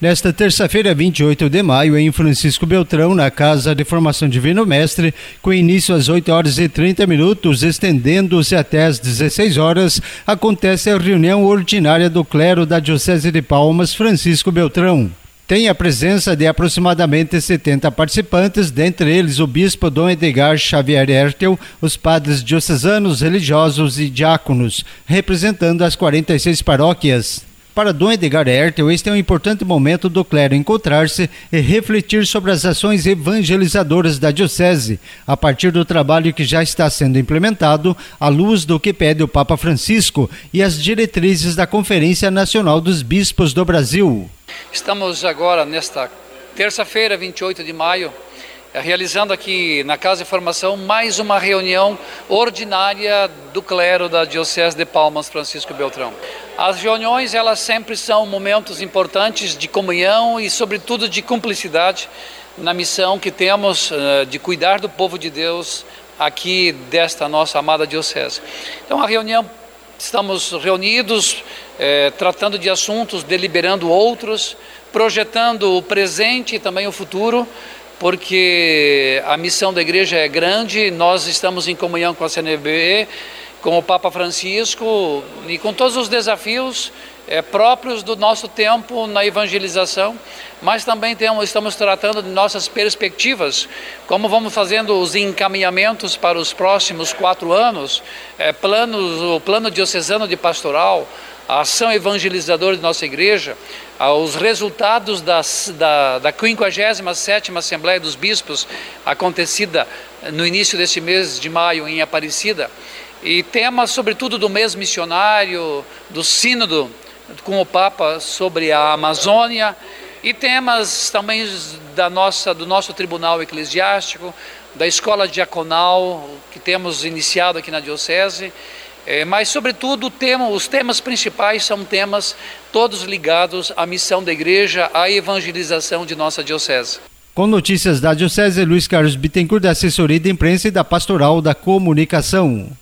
Nesta terça-feira, 28 de maio, em Francisco Beltrão, na Casa de Formação Divino Mestre, com início às 8h30, estendendo-se até às 16 horas, acontece a reunião ordinária do clero da Diocese de Palmas, Francisco Beltrão. Tem a presença de aproximadamente 70 participantes, dentre eles o bispo Dom Edgar Xavier Ertel, os padres diocesanos, religiosos e diáconos, representando as 46 paróquias. Para Dom Edgar Ertel, este é um importante momento do clero encontrar-se e refletir sobre as ações evangelizadoras da Diocese, a partir do trabalho que já está sendo implementado, à luz do que pede o Papa Francisco e as diretrizes da Conferência Nacional dos Bispos do Brasil. Estamos agora, nesta terça-feira, 28 de maio, realizando aqui na Casa de Formação mais uma reunião ordinária do clero da Diocese de Palmas, Francisco Beltrão. As reuniões, elas sempre são momentos importantes de comunhão e, sobretudo, de cumplicidade na missão que temos de cuidar do povo de Deus aqui desta nossa amada Diocese. Então, a reunião, estamos reunidos, tratando de assuntos, deliberando outros, projetando o presente e também o futuro, porque a missão da igreja é grande, nós estamos em comunhão com a CNBB, com o Papa Francisco e com todos os desafios próprios do nosso tempo na evangelização, mas também estamos tratando de nossas perspectivas, como vamos fazendo os encaminhamentos para os próximos 4 anos, o plano diocesano de pastoral, a ação evangelizadora de nossa igreja, os resultados da 57ª Assembleia dos Bispos, acontecida no início desse mês de maio em Aparecida, e temas sobretudo do mês missionário, do sínodo com o Papa sobre a Amazônia, e temas também do nosso tribunal eclesiástico, da escola diaconal que temos iniciado aqui na Diocese, mas sobretudo os temas principais são temas todos ligados à missão da igreja, à evangelização de nossa Diocese. Com notícias da Diocese, Luiz Carlos Bittencourt, da Assessoria de Imprensa e da Pastoral da Comunicação.